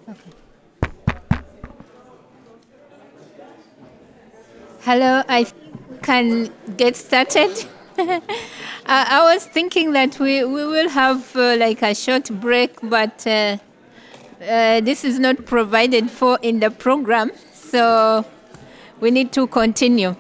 Okay. Hello, I can get started. I was thinking that we will have like a short break, but this is not provided for in the program, so we need to continue.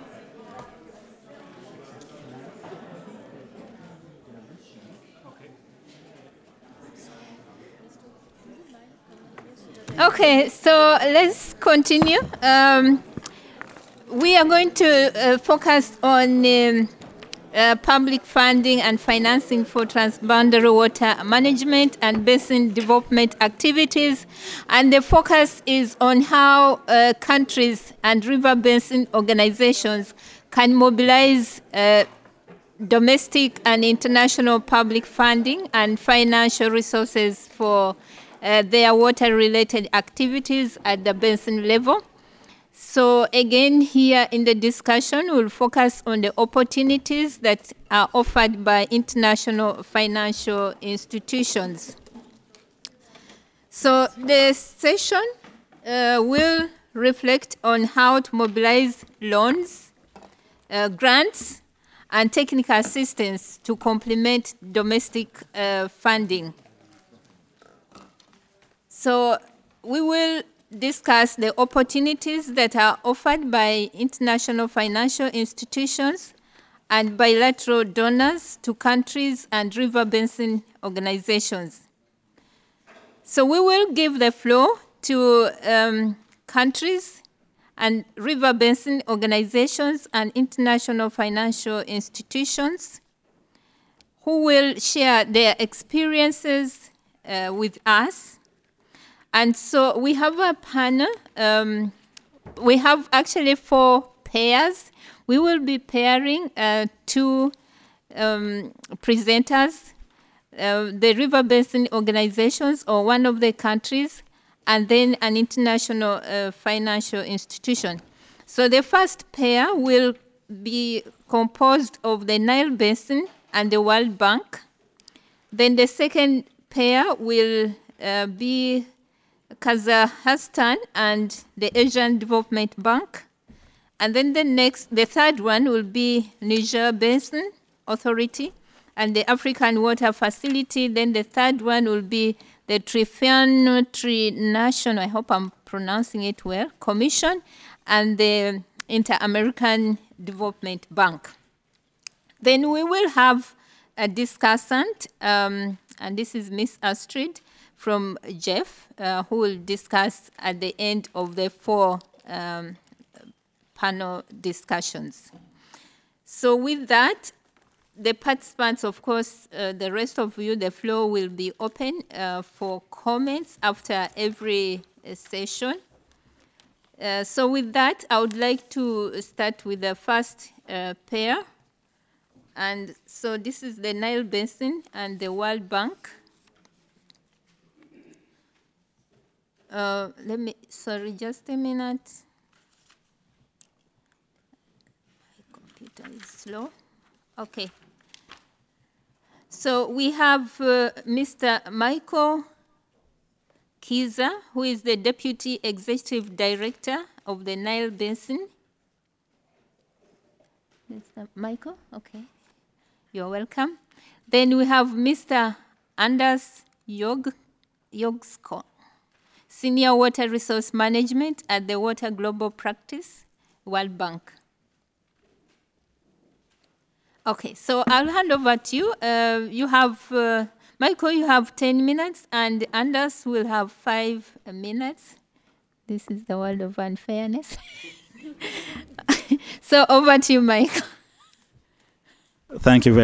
Okay, so let's continue. We are going to focus on public funding and financing for transboundary water management and basin development activities. And the focus is on how countries and river basin organizations can mobilize domestic and international public funding and financial resources for their water-related activities at the basin level. So again, here in the discussion, we'll focus on the opportunities that are offered by international financial institutions. So the session will reflect on how to mobilize loans, grants, and technical assistance to complement domestic funding. So we will discuss the opportunities that are offered by international financial institutions and bilateral donors to countries and river basin organizations. So we will give the floor to countries and river basin organizations and international financial institutions who will share their experiences with us. And so we have a panel. We have actually 4 pairs. We will be pairing 2 presenters, the river basin organizations or one of the countries, and then an international financial institution. So the first pair will be composed of the Nile Basin and the World Bank. Then the second pair will be Kazakhstan and the Asian Development Bank. And then the third one will be Niger Basin Authority and the African Water Facility. Then the third one will be the Trinational, I hope I'm pronouncing it well, Commission and the Inter-American Development Bank. Then we will have a discussant, and this is Miss Astrid from Jeff, who will discuss at the end of the 4 panel discussions. So with that, the participants, of course, the rest of you, the floor will be open for comments after every session. So with that, I would like to start with the first pair. And so this is the Nile Basin and the World Bank. Sorry, just a minute. My computer is slow. Okay. So we have Mr. Michael Kiza, who is the Deputy Executive Director of the Nile Basin. Mr. Michael, okay. You're welcome. Then we have Mr. Anders Yogsko, Senior Water Resource Management at the Water Global Practice, World Bank. Okay, so I'll hand over to you. You have, Michael, you have 10 minutes, and Anders will have 5 minutes. This is the world of unfairness. So over to you, Michael. Thank you very